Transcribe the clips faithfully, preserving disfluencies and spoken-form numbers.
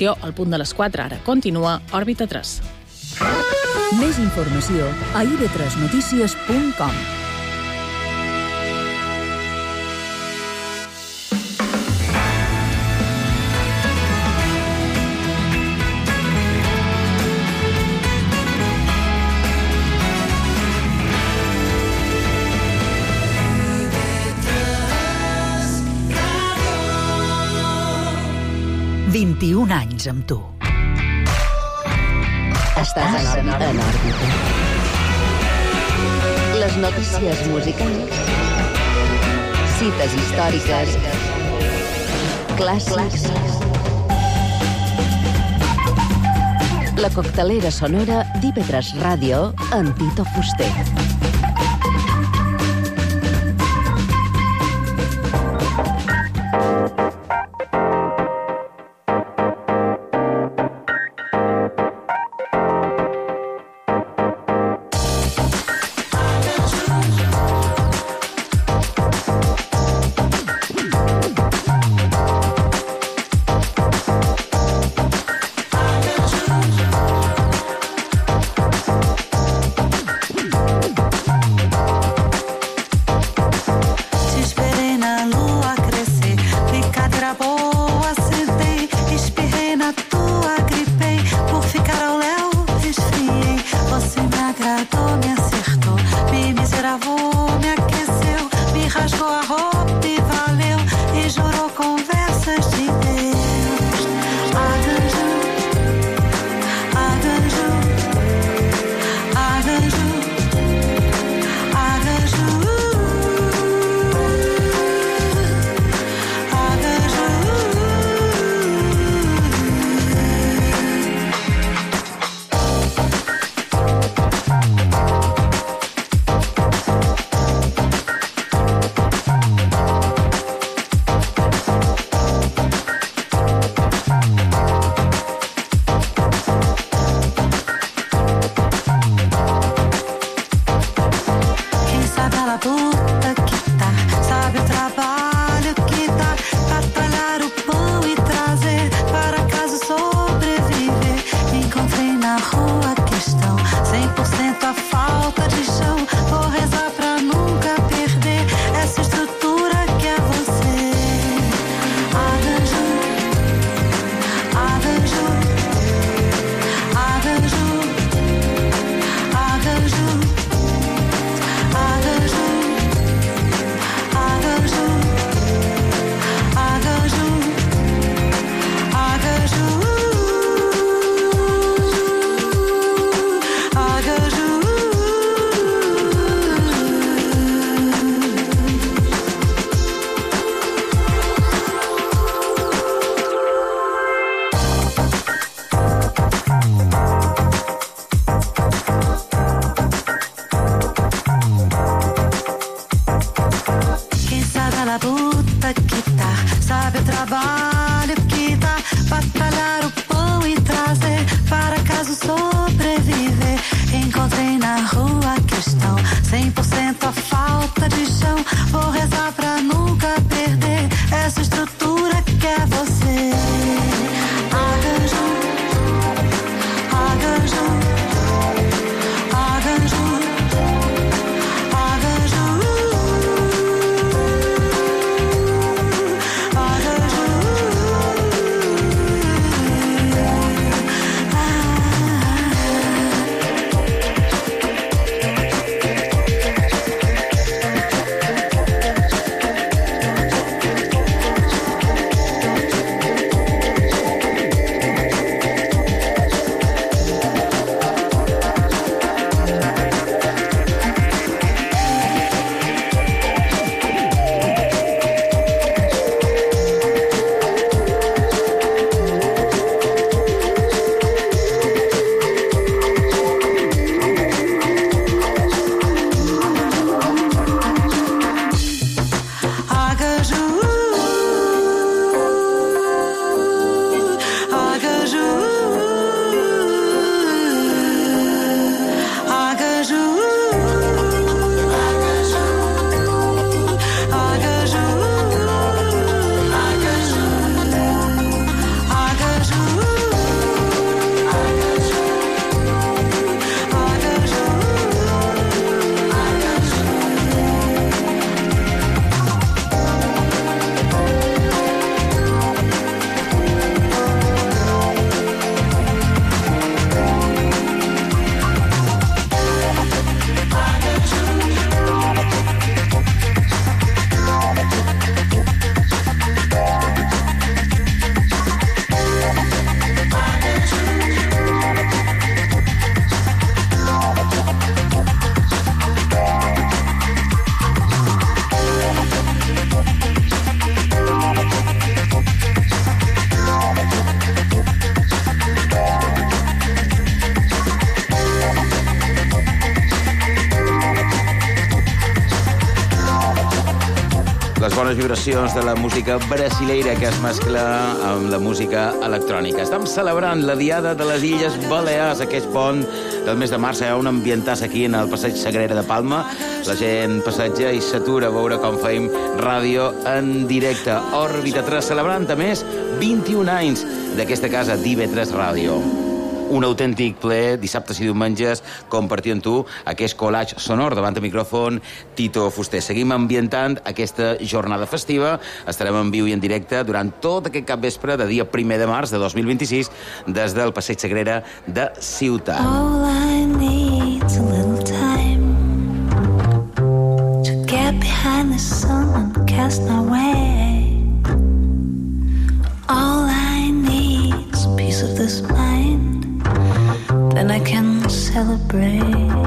informació al punt de les quatre. Ara continua Òrbita tres. Més informació a i be tres notícies punt com. vint-i-un anys amb tu. Estàs en òrbita. Les notícies musicals, cites històriques, clàssics, la coctelera sonora d'I be tres Ràdio amb Tito Fuster. bones vibracions de la música brasileira que es mescla amb la música electrònica. Estem celebrant la Diada de les Illes Balears, aquest pont del mes de març. Hi ha un ambientàs aquí en el passeig Sagrera de Palma. La gent passeja i s'atura a veure com feim ràdio en directe. Òrbita tres, celebrant a més vint-i-un anys d'aquesta casa d'I V tres Ràdio. Un autèntic ple, dissabtes i diumenges, compartir amb tu aquest collage sonor. Davant el micròfon, Tito Fuster. Seguim ambientant aquesta jornada festiva. Estarem en viu i en directe durant tot aquest capvespre de dia primer de març de dos mil vint-i-sis des del Passeig Sagrera de Ciutat. All I need's a little time to get behind the sun and cast my way. All I need's a piece of this mind, then I can celebrate.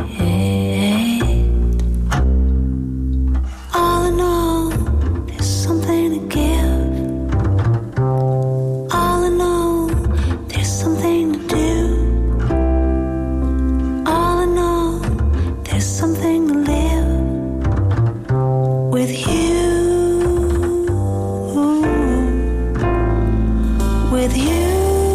All in all, there's something to give. All in all, there's something to do. All in all, there's something to live with you. With you.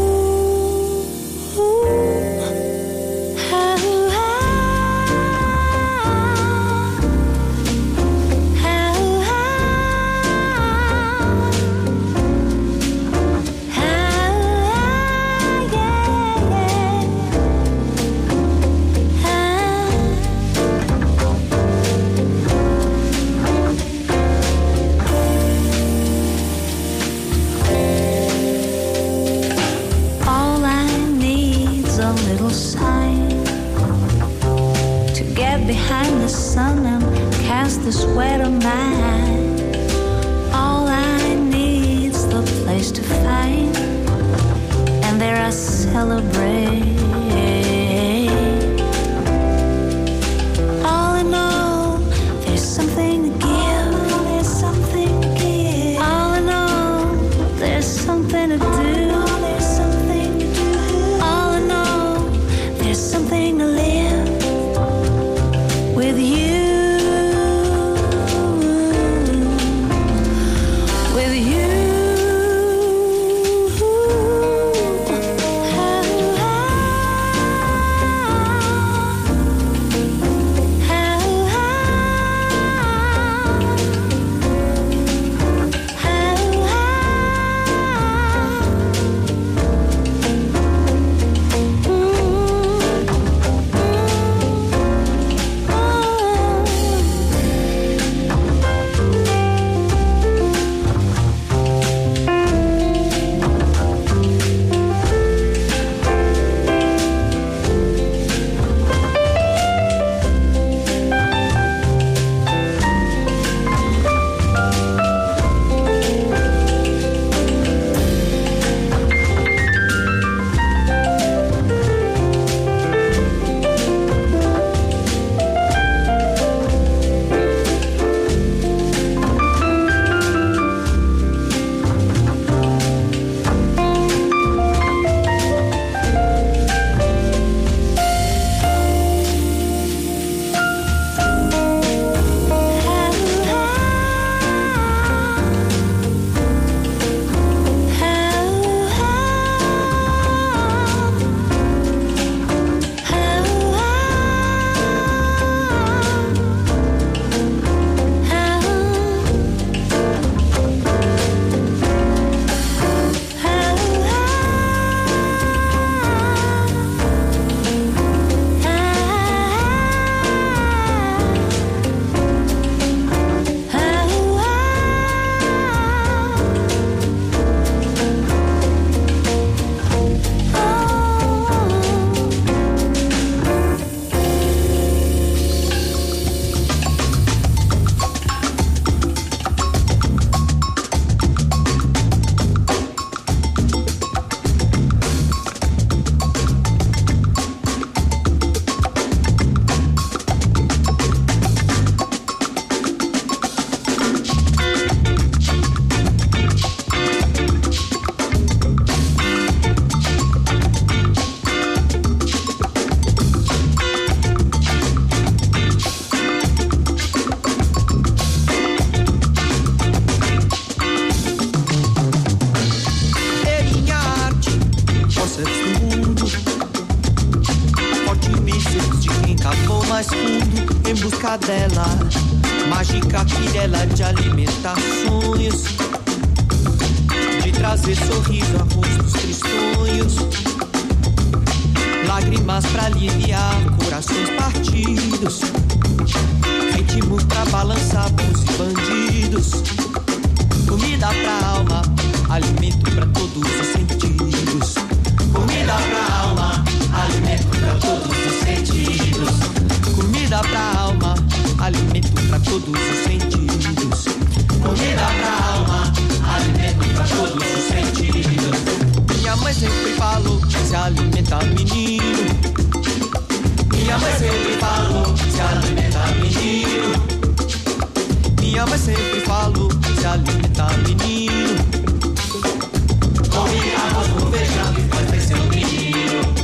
Behind the sun and cast the sweat of mine. All I need's the place to find, and there I celebrate. All in all, there's something to give. There's something to give. All in all, there's something to do. There's something to do. All in all, there's something to live. With you, with you. Ah, ah. busca dela, mágica quirela de alimentar sonhos, de trazer sorriso a rostos tristonhos, lágrimas pra aliviar corações partidos, ritmo pra balançar bons e bandidos, comida pra alma, alimento pra todos os sentidos, comida pra alma, alimento pra todos os sentidos, comida pra alma, alimento pra todos os sentidos, comida pra alma, alimento pra todos os sentidos. Minha mãe sempre falou que se alimenta menino, minha mãe sempre falou que se alimenta menino, minha mãe sempre falou que se alimenta menino, come arroz com feijão que faz crescer o menino.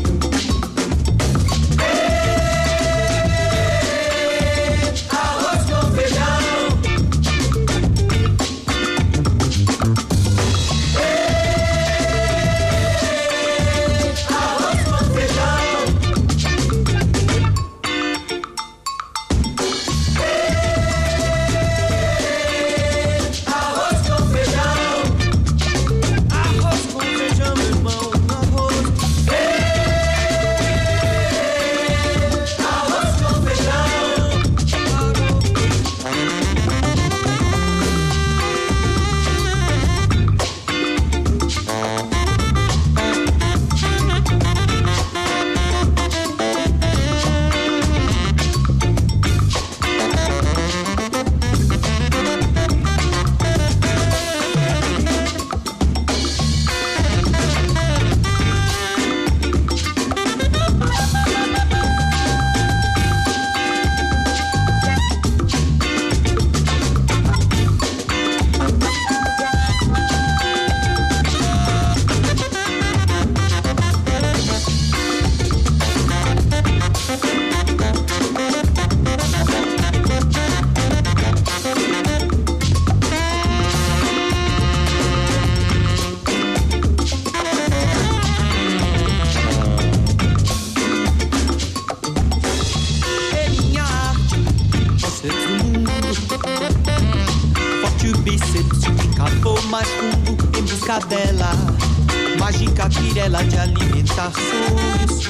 Dela, mágica quirela de alimentar sonhos,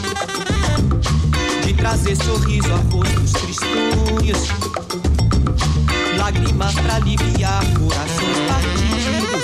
de trazer sorriso a rostos tristonhos, lágrimas pra aliviar corações partidos,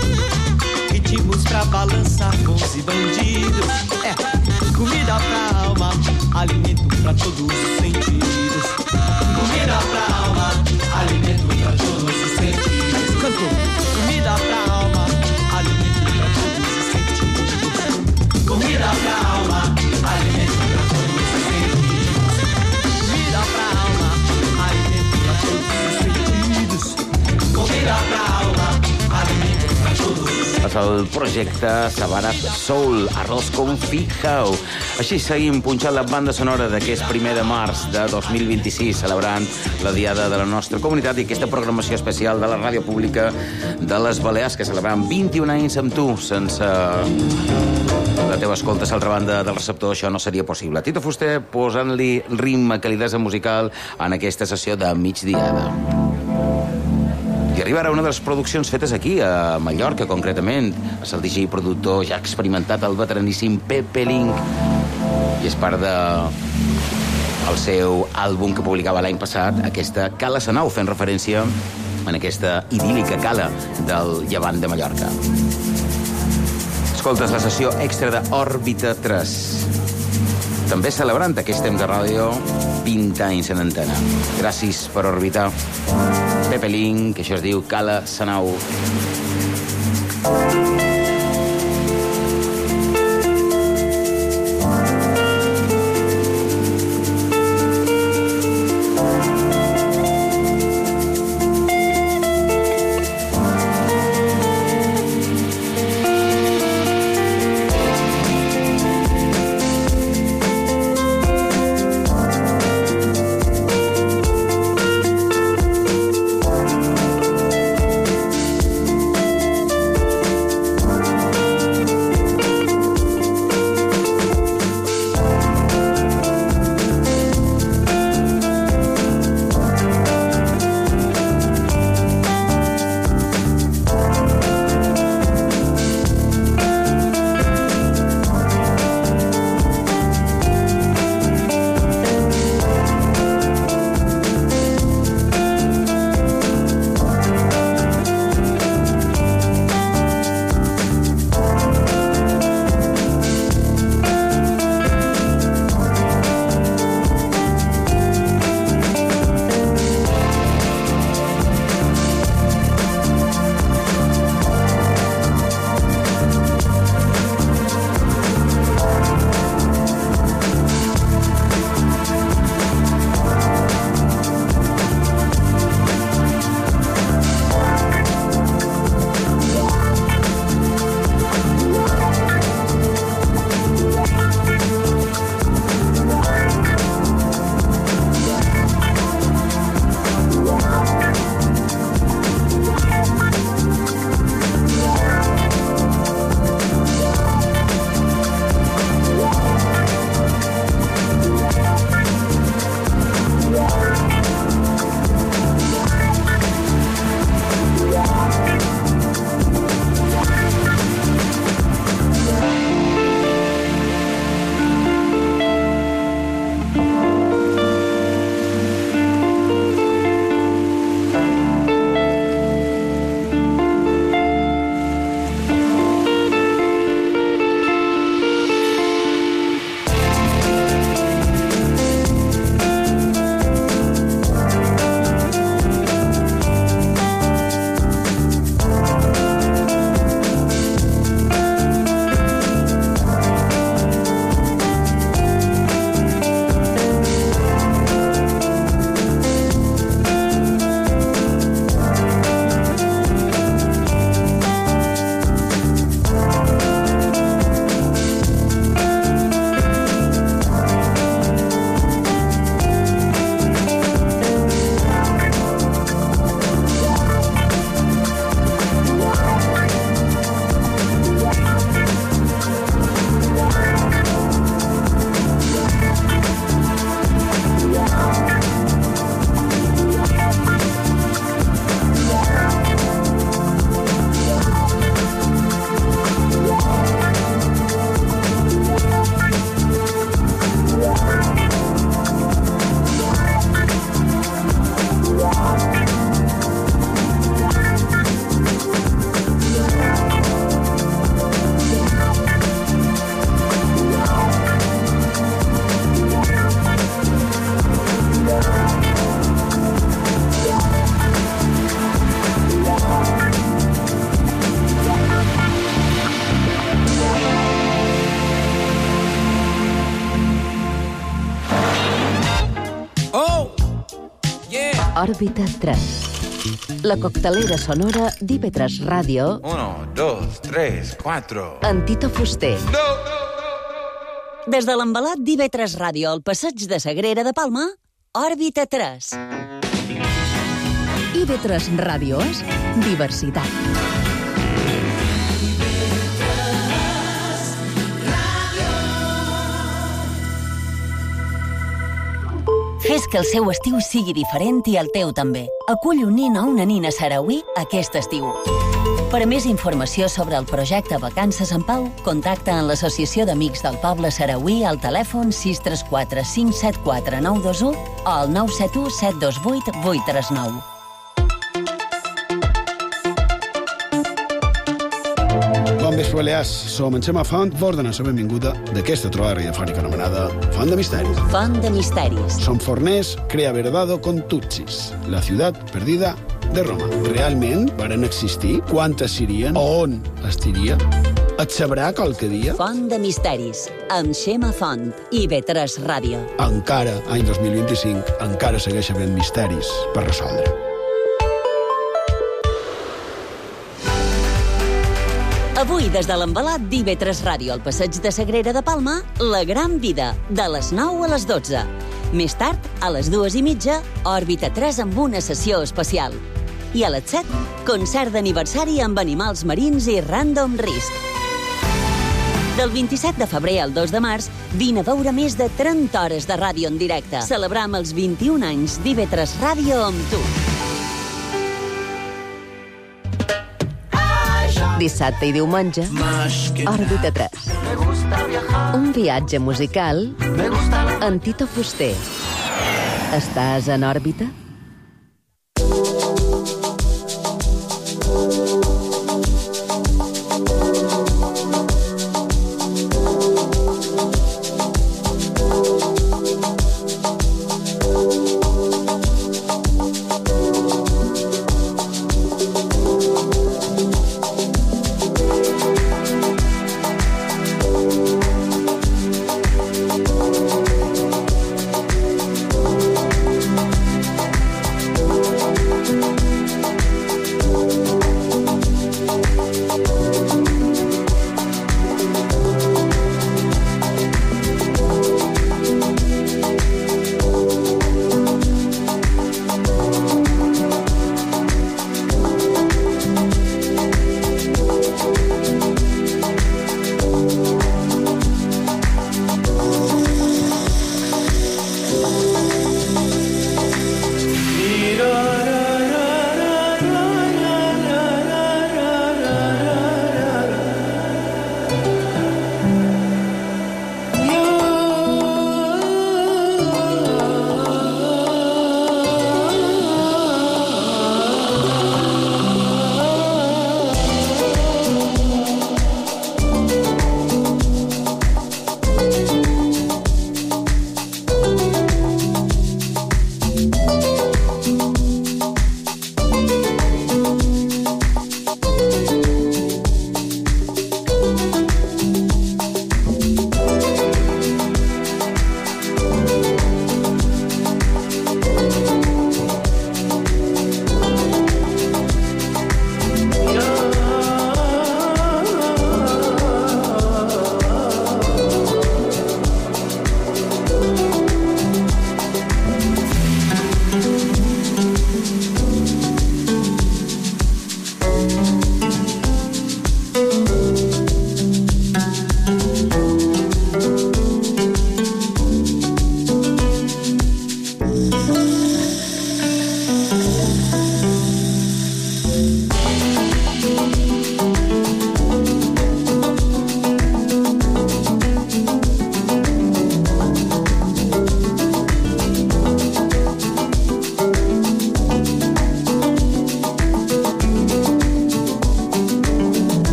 ritmos pra balançar bons e bandidos, é, comida pra alma, alimento pra todos os sentidos, comida pra alma, alimento pra todos os sentidos, cantou, comida pra alma, alimento pra todos os sentidos, comida pra alma, alimento pra todos os sentidos, comida pra alma, alimento pra todos os sentidos, comida pra alma, alimento pra todos os sentidos. És el projecte Savannah Soul, Arroz con Fijao. Així seguim punxant la banda sonora d'aquest primer de març de dos mil vint-i-sis, celebrant la diada de la nostra comunitat i aquesta programació especial de la ràdio pública de les Balears, que celebrant vint-i-un anys amb tu. Sense la teva escolta a l'altra banda del receptor això no seria possible. Tito Fuster posant-li ritme, calidesa musical en aquesta sessió de migdiada. I arriba ara una de les produccions fetes aquí, a Mallorca, concretament. És el D J i productor ja experimentat, el veteraníssim Pepe Link. I és part de el seu àlbum que publicava l'any passat, aquesta Cala Sanau, fent referència en aquesta idíl·lica cala del llevant de Mallorca. Escoltes la sessió extra d'Òrbita tres. També celebrant aquest temps de ràdio, vint anys en antena. Gràcies per orbitar. Pepe Link, que això es diu Cala Sanau. Òrbita tres. La coctelera sonora d'I V tres Ràdio Uno, dos, tres, cuatro. amb Tito Fuster. No! Des de l'embalat d'I V tres Ràdio al passeig de Sagrera de Palma, Òrbita tres. I V tres Ràdio és diversitat. Fes que el seu estiu sigui diferent i el teu també. Acull un nin o una nina sarauí aquest estiu. Per a més informació sobre el projecte Vacances en Pau, contacta en l'Associació d'Amics del Poble Sarauí al telèfon sis tres quatre cinc set quatre nou dos u o al nou set u set dos vuit vuit tres nou. Bon vespre, Balears. Som en Xema Font, vos donem la benvinguda d'aquesta trobada radiofònica anomenada Font de Misteris. Font de Misteris. Som forners, crea verdado con Tutsis, la ciutat perdida de Roma. Realment varen existir? Quantes serien? On estiria? Et sabrà qualque dia? Font de Misteris, amb Xema Font, I V tres Ràdio. Encara, any dos mil vint-i-cinc, encara segueix havent misteris per resoldre. Avui, des de l'embalat d'I V tres Ràdio al passeig de Sagrera de Palma, La Gran Vida, de les nou a les dotze. Més tard, a les dues i mitja, Òrbita tres amb una sessió especial. I a les set, concert d'aniversari amb animals marins i Random Risk. Del vint-i-set de febrer al dos de març, vine a veure més de trenta hores de ràdio en directe. Celebram els vint-i-un anys d'I V tres Ràdio amb tu. Dissabte i diumenge, Òrbita tres. Un viatge musical amb Tito Fuster. Estàs en òrbita?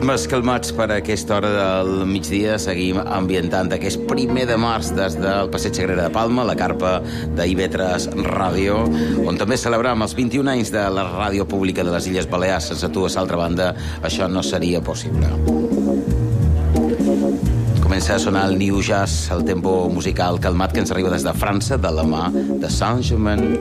ritmes calmats per a aquesta hora del migdia. Seguim ambientant aquest primer de març des del Passeig Sagrera de Palma, la carpa d'I V tres Ràdio, on també celebram els vint-i-un anys de la ràdio pública de les Illes Balears. Sense tu, a l'altra banda, això no seria possible. Comença a sonar el New Jazz, el tempo musical calmat que ens arriba des de França, de la mà de Saint-Germain.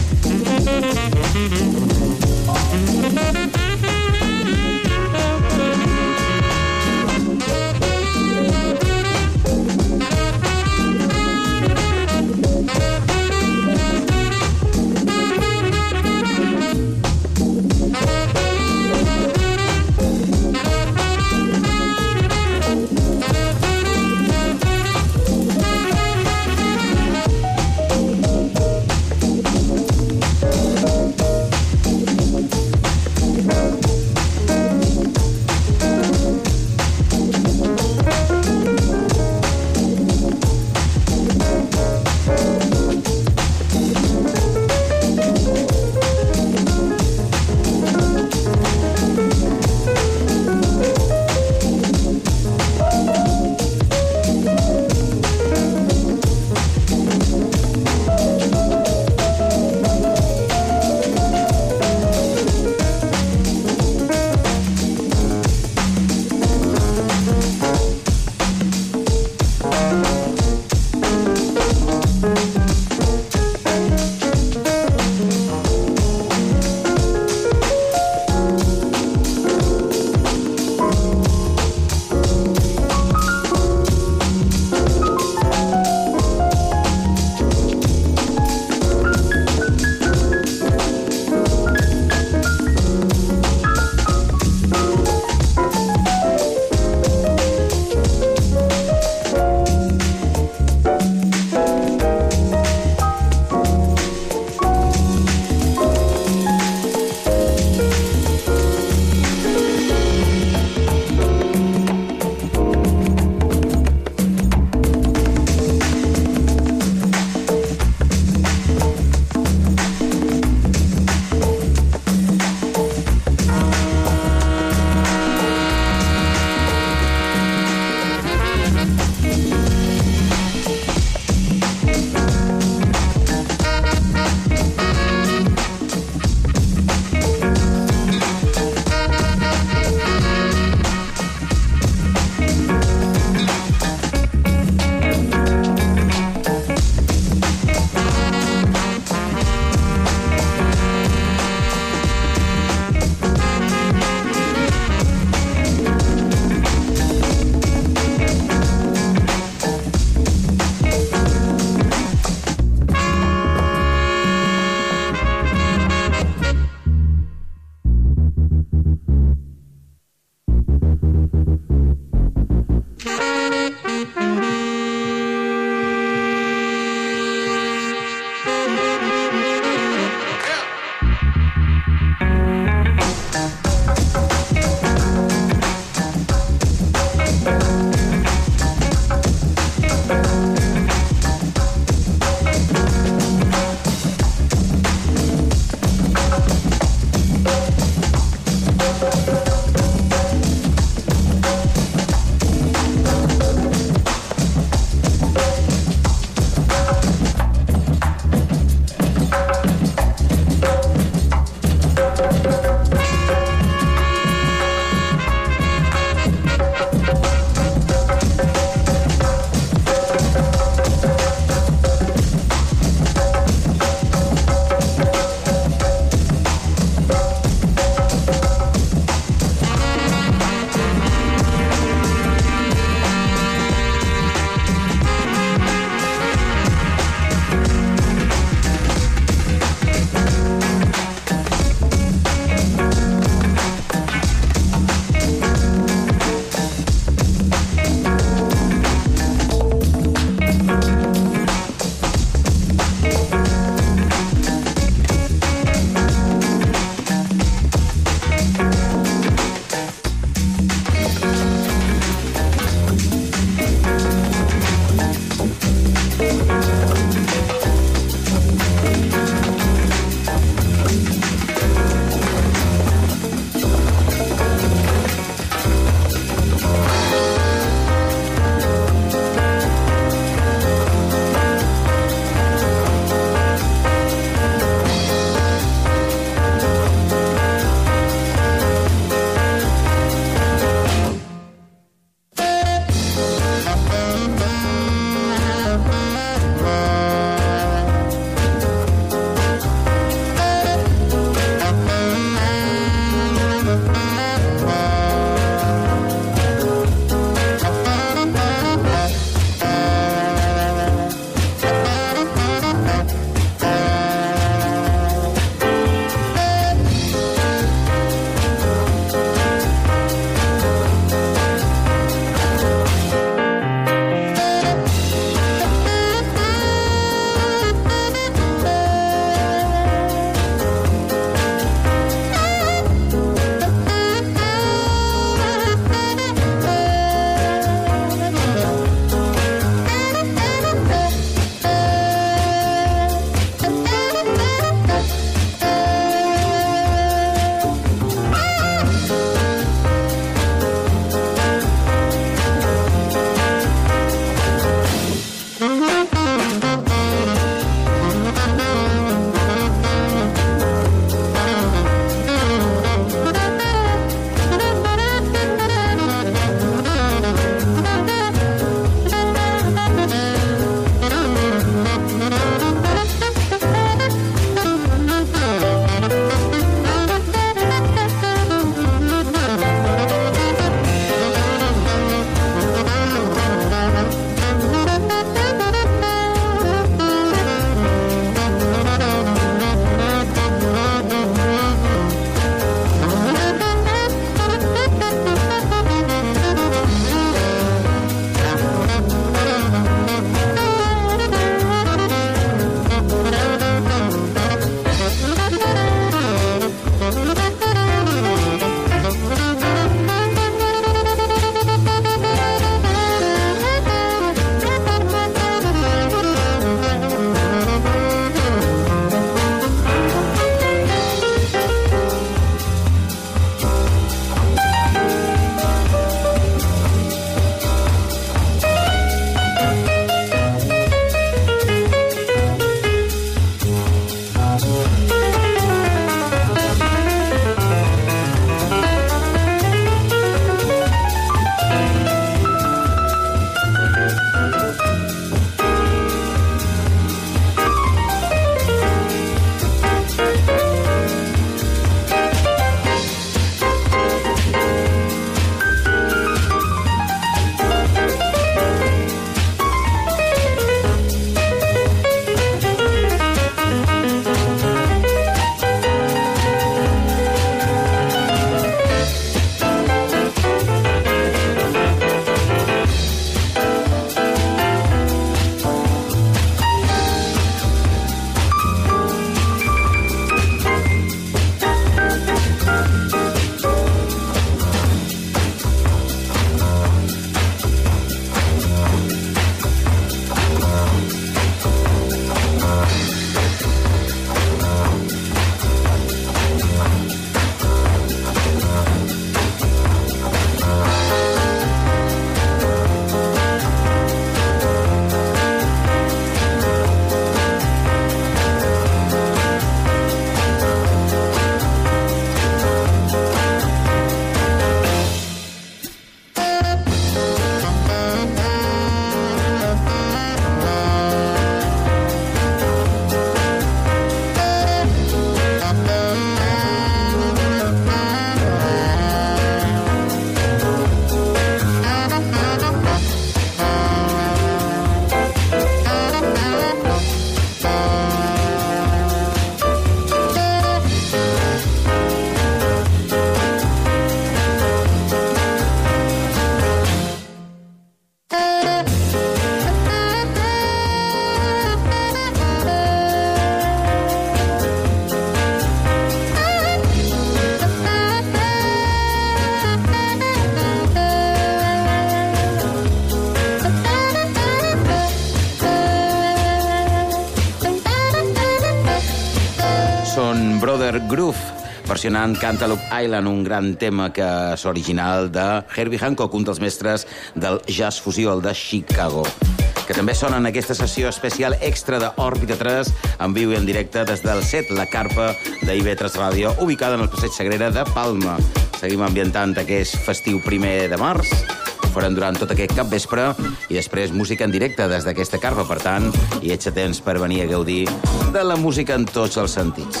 Brother Groove, versionant Cantaloupe Island, un gran tema que és original de Herbie Hancock, un dels mestres del jazz fusió, el de Chicago, que també sona en aquesta sessió especial extra d'Òrbita tres, en viu i en directe des del set, la carpa d'I V tres Ràdio, ubicada en el Passeig Sagrera de Palma. Seguim ambientant aquest festiu primer de març, ho farem durant tot aquest capvespre, i després música en directe des d'aquesta carpa, per tant, i ets a temps per venir a gaudir de la música en tots els sentits.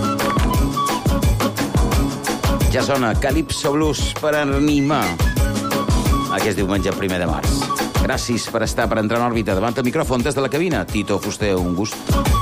Ja sona Calypso Blues per animar aquest diumenge primer de març. Gràcies per estar, per entrar en òrbita. Davant el micròfon des de la cabina, Tito Fuster, un gust.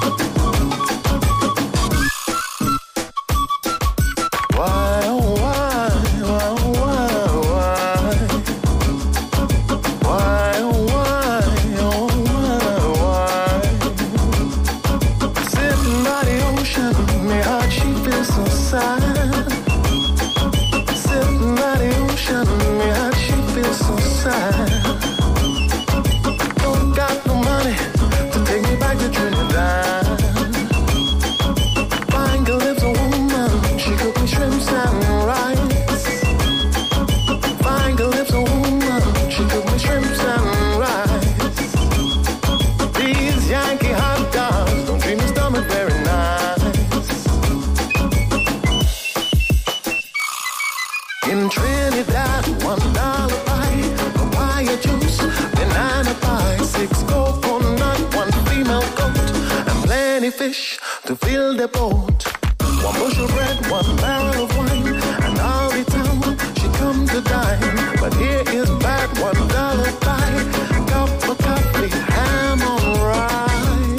Fish to fill the boat. One bushel bread, one barrel of wine, and all the town she come to dine. But here is back one dollar pie, cup of coffee, ham on rye.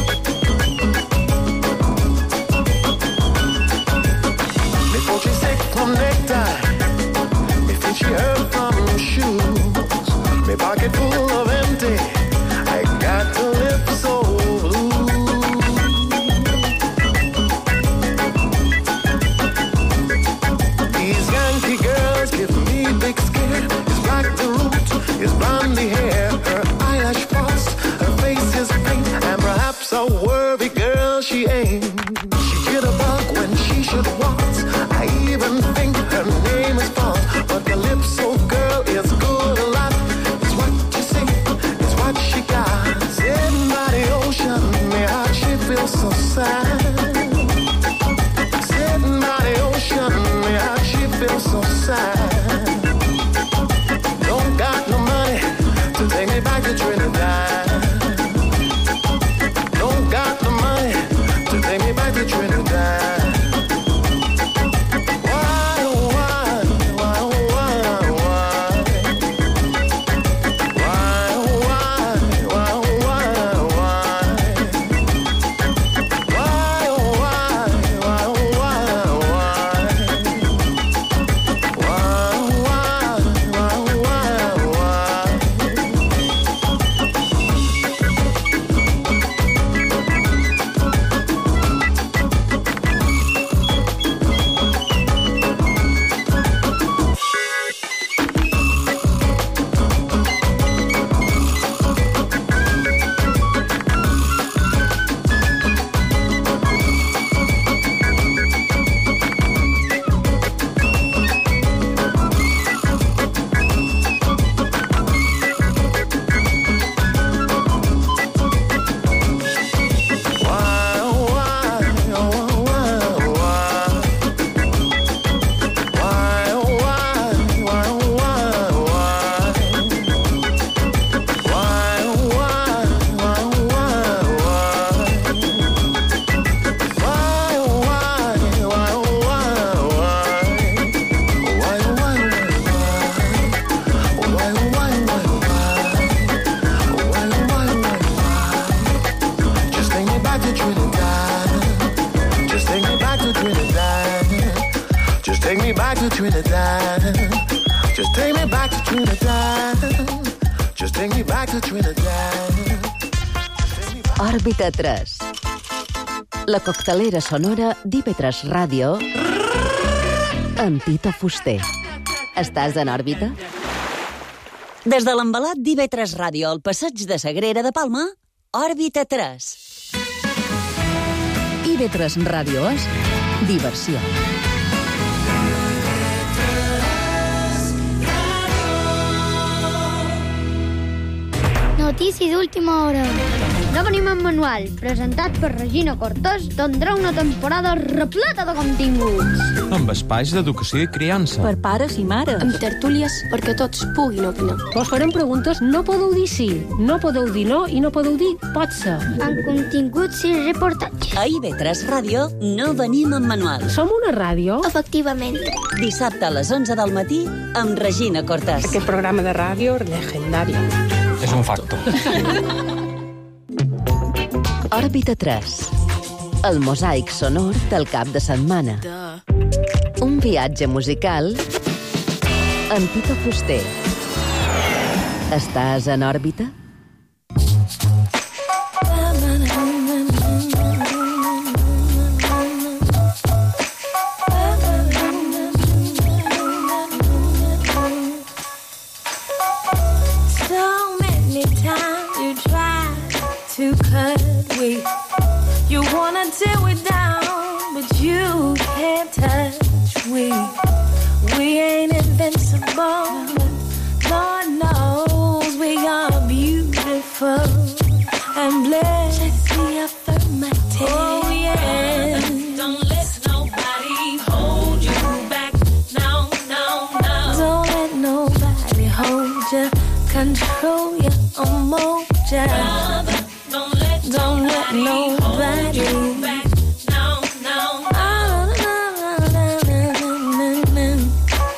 Before she sick from necktie, me think she heard from shoes. Me pocket full of empty, I got to live so blue. His blondie hair, her eyelash false, her face is pink, and perhaps a worthy girl she ain't. She jitterbug when she should waltz. I even think her name is false, but Calypso girl is good a lot. It's what you see, it's what she got. Sitting by the ocean, my heart she feels so sad. Sitting by the ocean, my heart she feels so sad. Don't got no money to take me back to Trinidad. Don't got the money to take me back to Trinidad. Why, why, why, why, why? Why, why, why, why, why? Why, why, why, why, why? to Trinidad. Just take me back to Trinidad. Just take me back to Trinidad. Òrbita tres. La coctelera sonora d'I V tres Ràdio amb Tito Fuster. Estàs en òrbita? Des de l'embalat d'I V tres Ràdio al passeig de Sagrera de Palma, Òrbita tres. I V tres Ràdio és diversió. Notícia d'última hora. No venim en manual, presentat per Regina Cortés, tindrà una temporada repleta de continguts. Amb espais d'educació i criança. Per pares i mares. Amb tertúlies perquè tots puguin opinar. Vos farem preguntes, no podeu dir sí, no podeu dir no i no podeu dir pot ser. Amb continguts i reportatges. A I B tres Ràdio no venim en manual. Som una ràdio? Efectivament. Dissabte a les onze del matí amb Regina Cortés. Aquest programa de ràdio legendari. És un facto. Òrbita tres. El mosaic sonor del cap de setmana. Un viatge musical amb Tito Fuster. Estàs en òrbita? To cut we, you wanna tear it down, but you can't touch we. We ain't invincible. Lord knows we are beautiful and blessed. Check the affirmative. Oh yeah. Don't let nobody hold you back. No, no, no. Don't let nobody hold you, control you or mold you. Don't let, don't let nobody hold you back. No, no, no. Oh, no, no, no, no, no.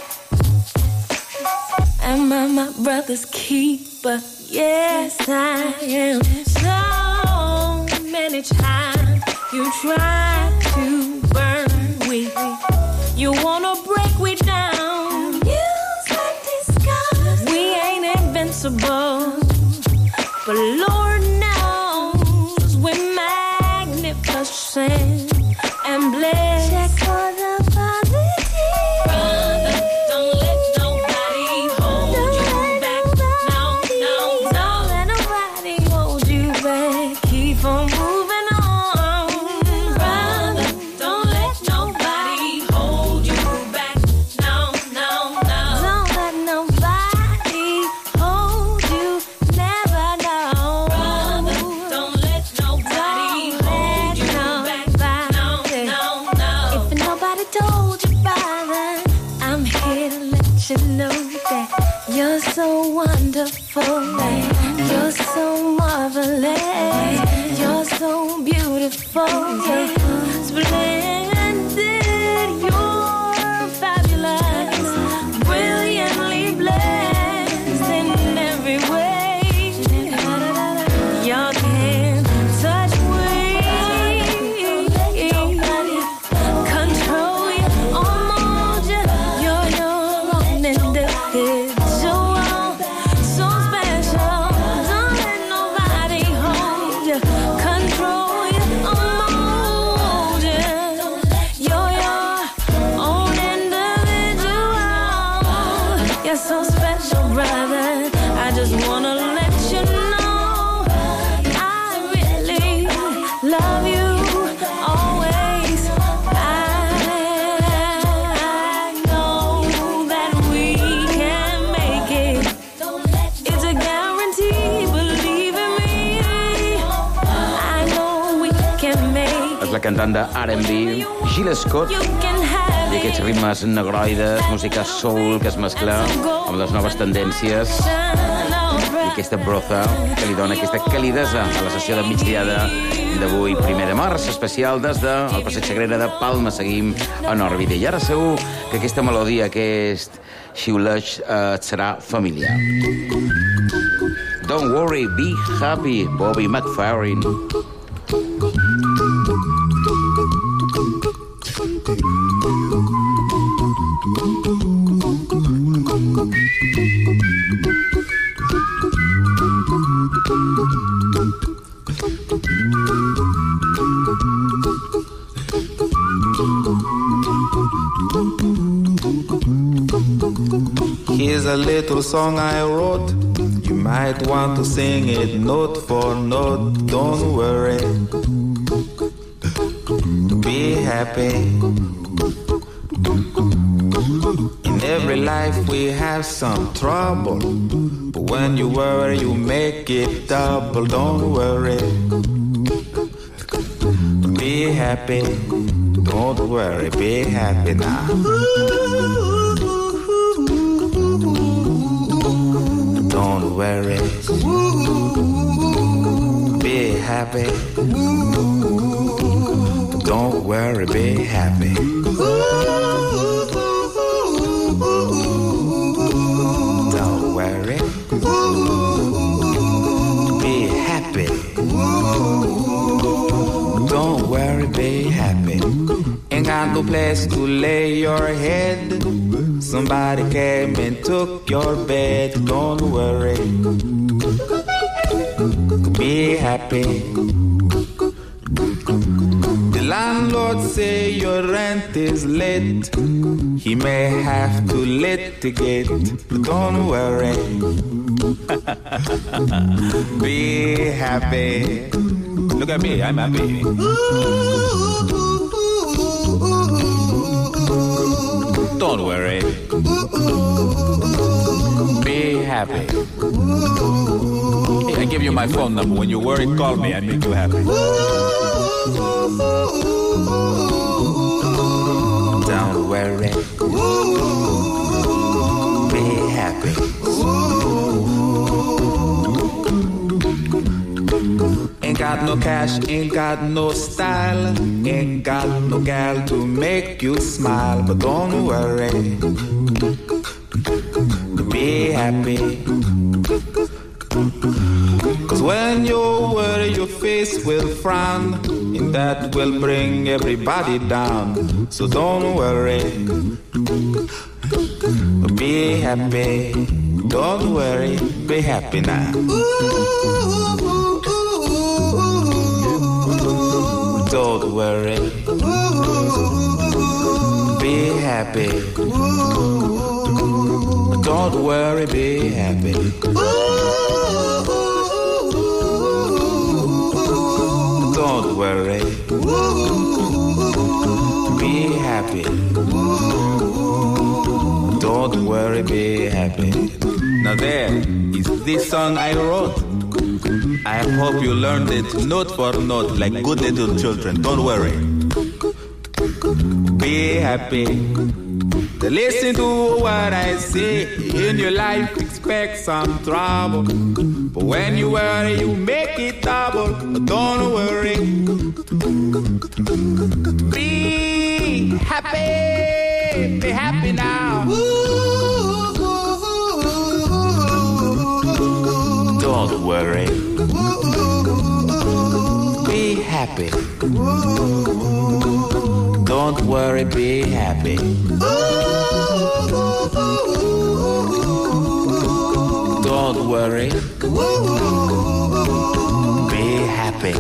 Am I my brother's keeper? Yes, I am. So many times you try to burn me. You wanna break me down. Use like disguise. We ain't invincible, but Lord knows we're magnificent and blessed. Check for the positive. Brother, don't let nobody hold you back. No, no, don't let nobody hold you back. Keep on moving on. Brother, don't let nobody hold you back. No, no, no. Don't let nobody hold you. Never know. Brother, don't let nobody hold you back. No, no, no. If nobody told you, brother, I'm here to let you know that you're so wonderful. You're so marvelous. You're so beautiful. Yeah. Splendid. You're fabulous. Brilliantly blessed in every way. You can't touch me. Control you, or mold you. You're your own individual. So special. Don't let nobody hold you. Control you, or mold you. You're your own individual. You're so special, brother. I just wanna let you know I really love you always. I know that we can make it. It's a guarantee, believe in me. I know we can make it. És la cantant de R and B, Jill Scott, You can have i aquests it. ritmes negroides, música soul que es mescla amb les noves tendències i aquesta broza que li dona aquesta calidesa a la sessió de migdia de- d'avui, primer de març, especial des del Passeig Sagrera de Palma. Seguim en òrbita. I ara segur que aquesta melodia, aquest xiuleig, eh, et serà familiar. Don't worry, be happy, Bobby McFerrin. Here's a little song I wrote. You might want to sing it note for note. Don't worry. Be happy. In every life we have some trouble, but when you worry you make it double. Don't worry, be happy. Don't worry, be happy now. Don't worry, be happy. Don't worry, be happy. Don't worry, be happy. Don't worry, be happy. Ain't got no place to lay your head. Somebody came and took your bed. Don't worry, be happy. The landlord say your rent is late. He may have to litigate, but don't worry, be happy. Look at me, I'm happy. Don't worry, be happy. Hey, I give you my phone number. When you worry, call me. I make you happy. Don't worry, be happy. Ain't got no cash, ain't got no style, ain't got no gal to make you smile, but don't worry, be happy. Cause when you worry your face will frown, and that will bring everybody down. So don't worry, be happy. Don't worry, be happy now. Don't worry, be happy. Don't worry, be happy. Don't worry, be happy. Don't worry, be happy. Now there is this song I wrote. I hope you learned it note for note like good little children. Don't worry, be happy. Listen to what I say. In your life expect some trouble, but when you worry you make it double. Don't worry, be happy. Be happy now. Don't worry, be happy. Don't worry, be happy. Don't worry, be happy.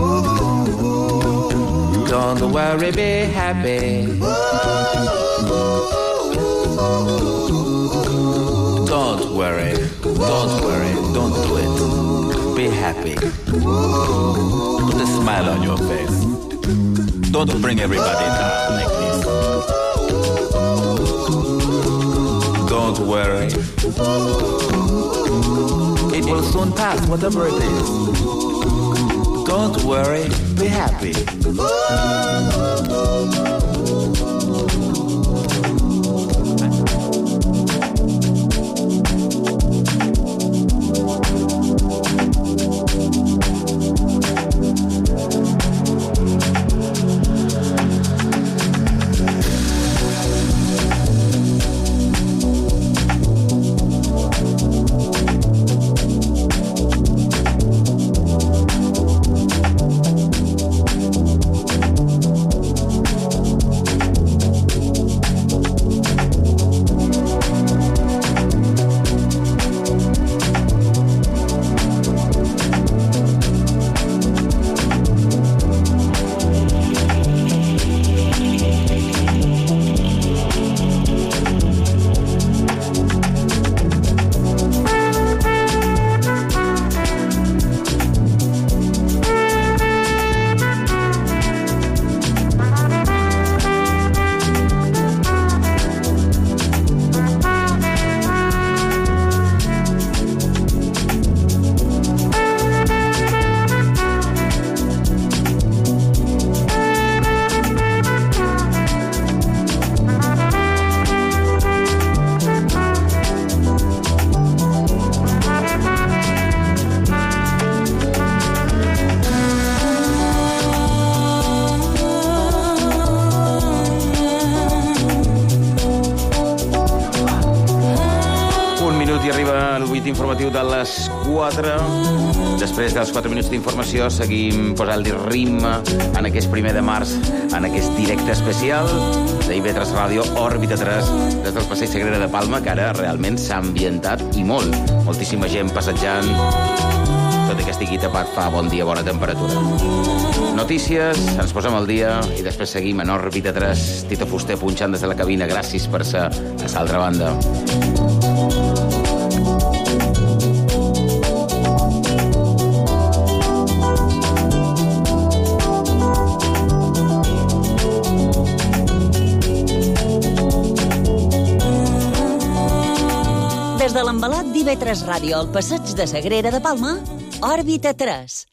Don't worry, be happy. Don't worry, don't worry, don't do it. Be happy. Put a smile on your face. Don't bring everybody down like this. Don't worry, it will soon pass, whatever it is. Don't worry, be happy. informatiu de les quatre. Després dels quatre minuts d'informació seguim posant-li ritme en aquest primer de març, en aquest directe especial d'I V tres Ràdio Òrbita tres des del Passeig Sagrera de Palma, que ara realment s'ha ambientat i molt. Moltíssima gent passejant, tot i que estigui tapat fa bon dia, bona temperatura. Notícies, ens posem al dia i després seguim en Òrbita tres. Tito Fuster punxant des de la cabina, gràcies per ser a l'altra banda. Des de l'embalat d'I V tres Ràdio al Passeig de Sagrera de Palma, Òrbita tres.